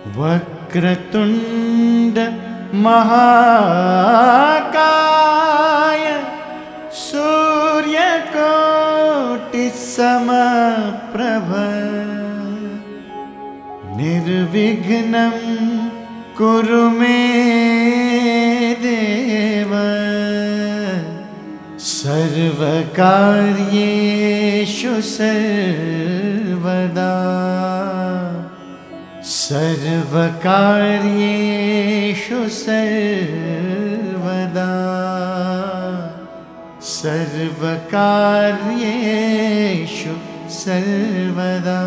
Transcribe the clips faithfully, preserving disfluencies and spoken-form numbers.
वक्रतुंड महाकाय सूर्यकोटि समप्रभ निर्विघ्नं कुरु मे देव सर्वकार्येषु सर्वदा सर्वकार्येषु सर्वदा सर्वकार्येषु सर्वदा।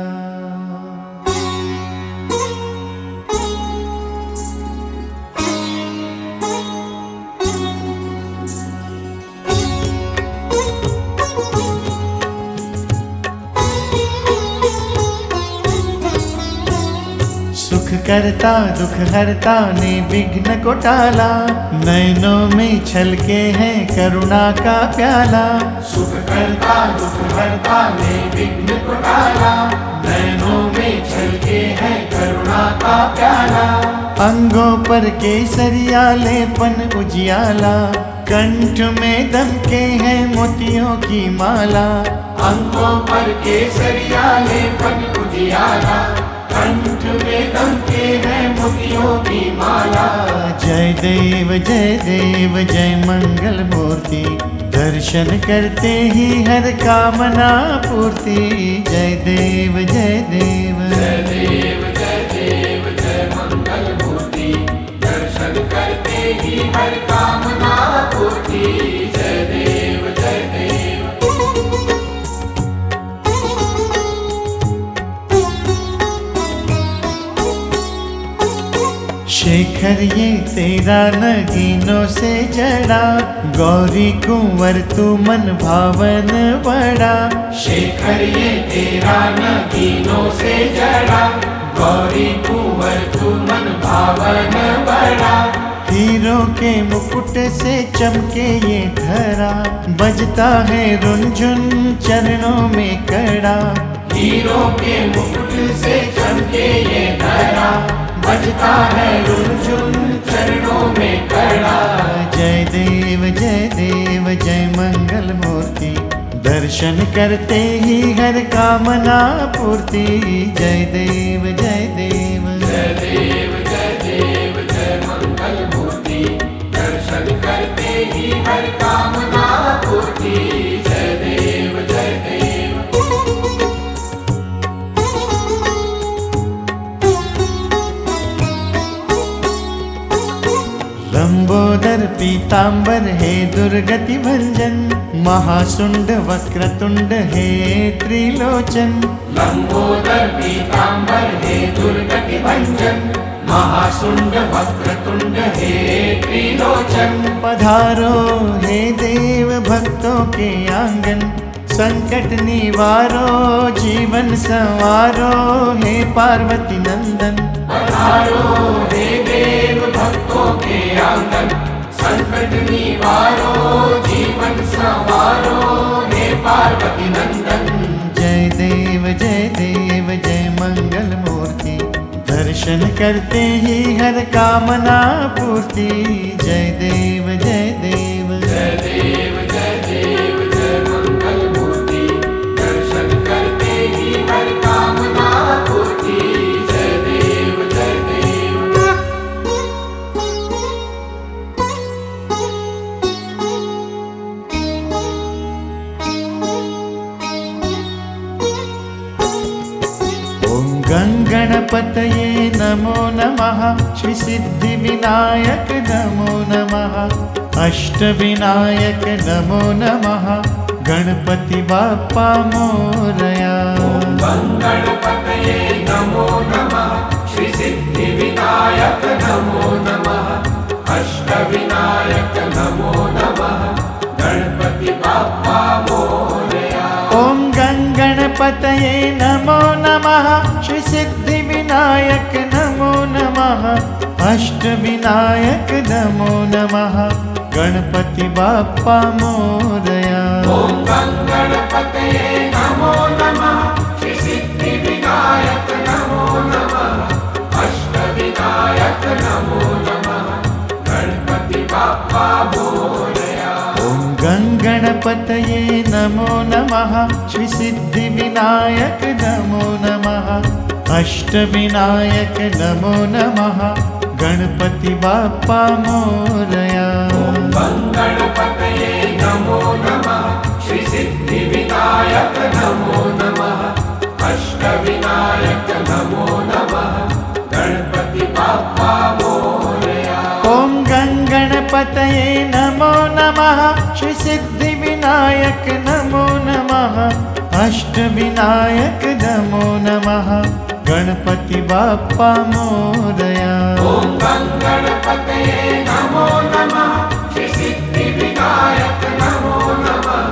सुख करता दुख हरता ने विघ्न को टाला, नयनों में छलके हैं करुणा का प्याला। सुख करता दुख हरता ने विघ्न को टाला, नयनों में छलके हैं करुणा का प्याला। अंगों पर केसरिया लेपन उजियाला, कंठ में दमके हैं मोतियों की माला। अंगों पर केसरिया लेपन उजियाला, कंठ में दमके हैं मोतियों की माला। जय देव जय देव जय मंगल मूर्ति, दर्शन करते ही हर कामना पूर्ति। जय देव जय देव जय देव जय देव जय मंगल मूर्ति, दर्शन करते ही हर कामना पूर्ति। जय देव जय देव। शेखर ये तेरा नगीनों से जड़ा, गौरी कुंवर तू मन भावन बड़ा। शेखर ये तेरा नगीनों से जड़ा, गौरी कुंवर तू मन भावन बड़ा। हीरों के मुकुट से चमके ये धरा, बजता है रुनझुन चरणों में कड़ा। हीरों के मुकुट से चमके ये धरा, बजता है रुनझुन चरणों में कड़ा। जय देव जय देव जय मंगल मूर्ति, दर्शन करते ही हर कामना पूर्ति। जय देव जय देव जय देव जय देव जय मंगल मूर्ति, दर्शन करते ही हर कामना पूर्ति। जय देव जय देव। लंबोदर पीतांबर हे दुर्गति भंजन, महासुंड वक्रतुंड हे त्रिलोचन। लंबोदर पीतांबर हे दुर्गति भंजन, महासुंड वक्रतुंड हे त्रिलोचन। पधारो हे देव भक्तों के आंगन, संकट निवारो जीवन संवारो हे पार्वती नंदन। पधारो हे देव भक्तों के आंगन, संकट निवारो जीवन संवारो हे पार्वती नंदन। जय देव जय देव जय मंगल मूर्ति, दर्शन करते ही हर कामना पूर्ति। जय देव जय देव जय देव जय देव जय मंगल मूर्ति, दर्शन करते ही हर कामना पूर्ति। जय देव जय देव। ओम गंगणपतये नमो नमः, श्री सिद्धि विनायक नमो नमः, अष्टविनायक नमो नमः, गणपति बाप्पा मोरया। ओम गंगणपतये नमो नमः, श्री सिद्धि विनायक नमो नमः, अष्टविनायक नमो नमः, गणपति बाप्पा मोरया। ओम गंगणपतये नमो नमः, श्री सिद्धि विनायक नमो नमः, अष्टविनायक नमो नमः, गणपति बाप्पा मोरया। ओम गंगणपतये नमो नमः, श्री सिद्धि विनायक नमो नमः, गणपतये नमो नमः, श्री सिद्धि विनायक नमो नमः, अष्टविनायक नमो नमः, गणपति बाप्पा मोरया। गणपतये नमो नमः, श्री सिद्धि विनायक नमो नमः, अष्टविनायक नमो नमः, गणपति बाप्पा मोरया। ओम गणपतये नमो नमः, श्री सिद्धि विनायक नमो नमः, अष्टविनायक नमो नमः, गणपति बाप्पा मोरया। ओम गणपतये नमो नमः, श्री सिद्धि विनायक नमो नमः,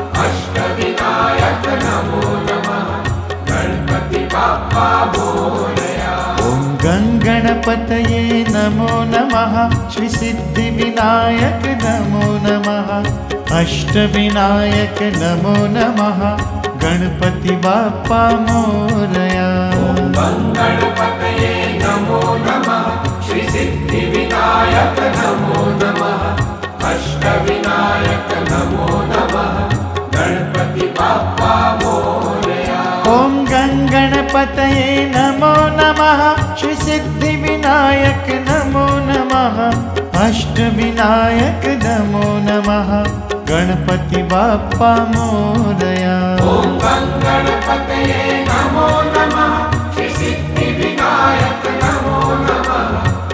अष्टविनायक नमो नमः, गणपति बाप्पा मोरया। ओम गणपतये नमो नमः, श्री सिद्धि विनायक नमो नमः, अष्टविनायक नमो नमः, गणपति बाप्पा मोरया। गणपतये नमो नमः, श्री सिद्धि विनायक नमो नमः, अष्टविनायक नमो नमः, गणपति बाप्पा मोरया। ओम गणपतये नमो नमः, श्री सिद्धि विनायक नमो नमः, अष्टविनायक नमो नमः, गणपति बाप्पा मोरया। ओम गणपतये नमो नमः, श्री सिद्धि विनायक नमो नमः,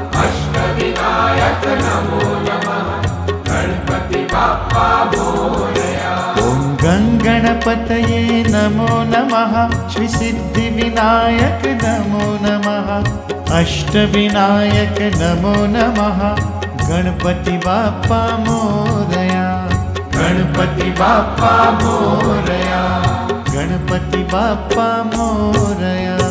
अष्टविनायक नमो नमः, गणपति बाप्पा मोरया। ओम गणपतये नमो नमः, श्री सिद्धि विनायक नमो नमः, अष्टविनायक नमो नमः, गणपति बाप्पा मोरया। गणपति बाप्पा मोरया, गणपति बाप्पा मोरया।